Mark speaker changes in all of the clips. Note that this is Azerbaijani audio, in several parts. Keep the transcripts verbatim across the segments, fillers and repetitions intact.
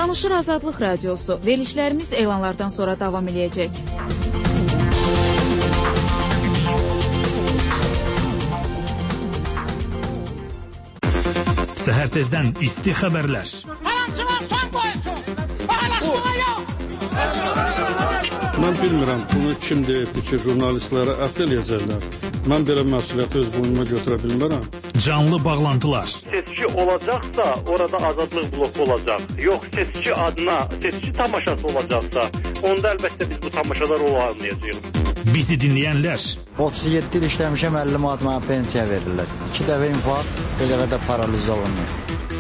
Speaker 1: Danışır Azadlıq Radiosu. Verilişlərimiz elanlardan sonra davam edəcək.
Speaker 2: Səhər tezdən isti xəbərlər.
Speaker 3: Mən bilmirəm, bunu kim deyibdir ki, jurnalistlərə ət eləyəcəklər. Mən belə məsuliyyəti öz boynuma götürə bilmərəm.
Speaker 2: Canlı bağlantılar.
Speaker 4: Seçki olacaqsa, orada azadlıq bloku olacaq. Yox, seçki adına, seçki tamaşası olacaqsa, onda əlbəttə biz bu tamaşada rol almayacağıq.
Speaker 2: Bizi dinləyənlər.
Speaker 5: otuz yeddi il işləmişəm, əlli manat mənə pensiya verirlər. İki dəfə infarkt, bir dəfə də paraliz olunur.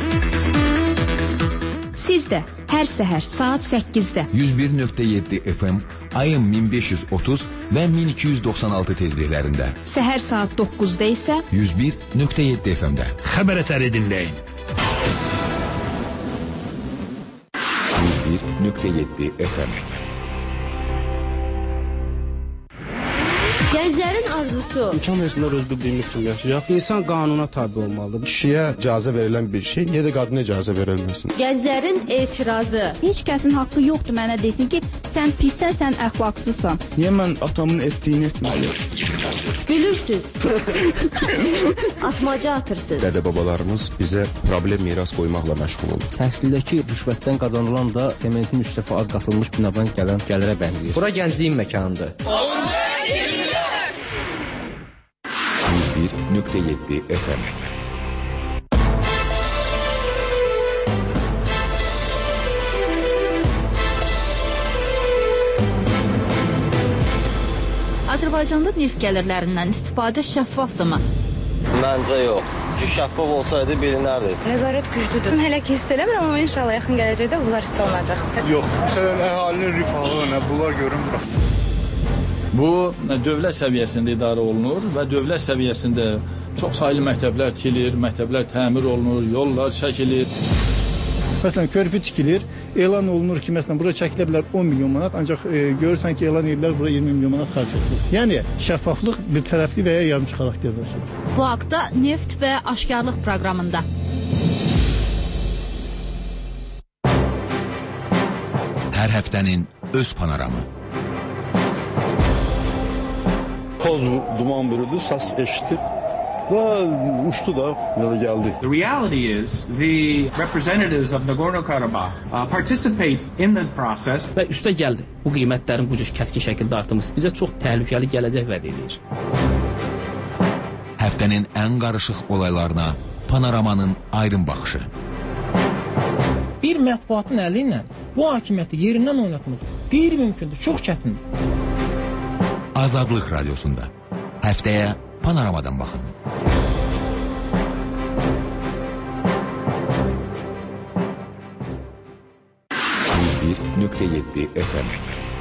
Speaker 6: Siz də hər səhər saat səkkizdə
Speaker 7: yüz bir nöqtə yeddi F M, ayın min beş yüz otuz və min iki yüz doxsan altı tezliklərində.
Speaker 6: Səhər saat doqquzda isə
Speaker 7: yüz bir nöqtə yeddi F M-də.
Speaker 2: Xəbər ətəri dinləyin.
Speaker 7: yüz bir nöqtə yeddi F M.
Speaker 8: Gənclərin arzusu.
Speaker 3: İmkan versinlər öz bildiyimiz kimi yaşayaq. İnsan qanuna tabi olmalıdır.
Speaker 9: Kişiyə icazə verilən bir şey, niyə də qadına icazə verilməsin?
Speaker 8: Gənclərin etirazı.
Speaker 10: Heç kəsin haqqı yoxdur mənə desin ki, sən pissən, sən əxlaqsızsan.
Speaker 3: Niyə mən atamın etdiyini etməliyim?
Speaker 8: Gülürsüz. Atmaca atırsınız.
Speaker 9: Dədə-babalarımız bizə problem miras qoymaqla məşğul olur.
Speaker 11: Təhsildəki rüşvətdən qazanılan da sementin üç dəfə az qatılmış binadan gələn gəlirə bənzəyir. Bura gəncliyin məkanıdır.
Speaker 7: yüz bir nöqtə yeddi F M.
Speaker 10: Azərbaycanda neft gəlirlərindən istifadə şəffafdırmı?
Speaker 12: Məncə yox. Ki şəffaf olsaydı bilinərdi.
Speaker 13: Nəzarət güclüdür. Hələ ki hiss eləmirəm, amma inşallah yaxın gələcəkdə bunlar hiss olunacaq.
Speaker 9: Yox, məsələn, əhalinin rifahı, bunlar görünmür.
Speaker 14: Bu, dövlət səviyyəsində idarə olunur və dövlət səviyyəsində çox saylı məktəblər tikilir, məktəblər təmir olunur, yollar çəkilir.
Speaker 15: Məsələn, körpü tikilir, elan olunur ki, məsələn, bura çəkilə bilər on milyon manat, ancaq e, görürsən ki, elan edirlər, bura iyirmi milyon manat xərc edilir. Yəni, şəffaflıq bir tərəfli və ya yarımçı xarakterdir.
Speaker 10: Bu haqda Neft və Aşkarlıq proqramında.
Speaker 7: Hər həftənin öz panoramı.
Speaker 3: Toz duman bürüdü, səs eşitdi və uçdu da, yola gəldi.
Speaker 16: The reality is the representatives of Nagorno-Karabakh uh, participate in the process.
Speaker 11: Və üstə gəldi. Bu qiymətlərin bu cür kəskin şəkildə artımı bizə çox təhlükəli gələcək vəd edir.
Speaker 7: Həftənin ən qarışıq olaylarına panoramanın aydın baxışı.
Speaker 11: Bir mətbuatın əli ilə bu hakimiyyəti yerindən oynatmaq qeyri-mümkündür, çox çətindir.
Speaker 7: Azadlıq Radiosunda. Həftəyə panoramadan baxın. yüz bir nöqtə yeddi F M.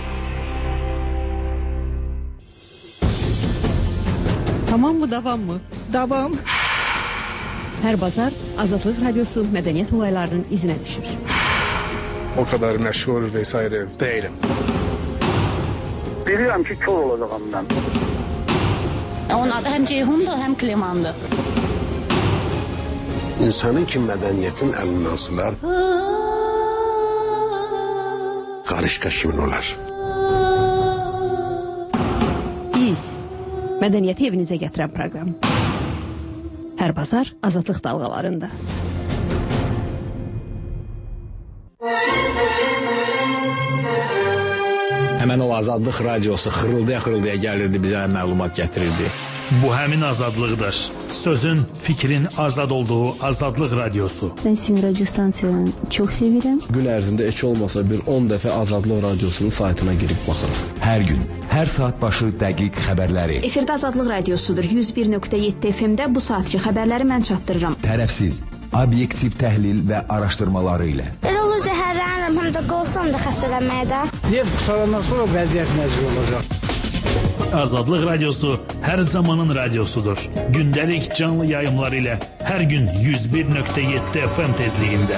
Speaker 6: Tamam mı, davam mı?
Speaker 10: Davam.
Speaker 6: Hər bazar Azadlıq Radiosu mədəniyyət olaylarının izinə düşür.
Speaker 3: O kadar məşhur vesaire değilim. Bilirəm ki, kör olacağım mən.
Speaker 10: Onun adı həm Ceyhundur, həm Klimandır.
Speaker 9: İnsanın ki, mədəniyyətin əlindən sular, qarışqa kimin olar?
Speaker 6: Biz, mədəniyyəti evinizə gətirən proqram. Hər bazar Azadlıq dalğalarında.
Speaker 11: Həmən o Azadlıq Radiosu xırıldaya-xırıldaya gəlirdi, bizə məlumat gətirirdi.
Speaker 2: Bu həmin azadlıqdır. Sözün, fikrin azad olduğu Azadlıq Radiosu.
Speaker 10: Ben sizin radyo stansiyanı çok sevirəm.
Speaker 11: Gün ərzində heç olmasa bir on dəfə Azadlıq Radiosunun saytına girib baxırıq.
Speaker 7: Hər gün, hər saat başı dəqiq xəbərləri.
Speaker 6: Efirdə Azadlıq Radiosudur. yüz bir nöqtə yeddi F M-də bu saatki xəbərləri mən çatdırıram.
Speaker 7: Tərəfsiz, obyektiv təhlil və araşdırmaları ilə.
Speaker 13: Elə olur zəhərlənirəm, həm də qorxuram da xəstələnməyə də.
Speaker 15: Neft qutarandan sonra vəziyyət nəzir olacaq.
Speaker 2: Azadlıq Radiosu hər zamanın radiosudur. Gündəlik canlı yayımlar ilə hər gün yüz bir nöqtə yeddi F M tezliyində.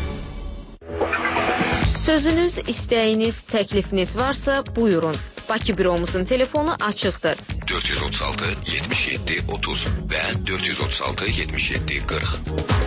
Speaker 1: Sözünüz, istəyiniz, təklifiniz varsa buyurun. Bakı büromuzun telefonu açıqdır.
Speaker 7: dörd yüz otuz altı yetmiş yeddi otuz və dörd yüz otuz altı yetmiş yeddi qırx.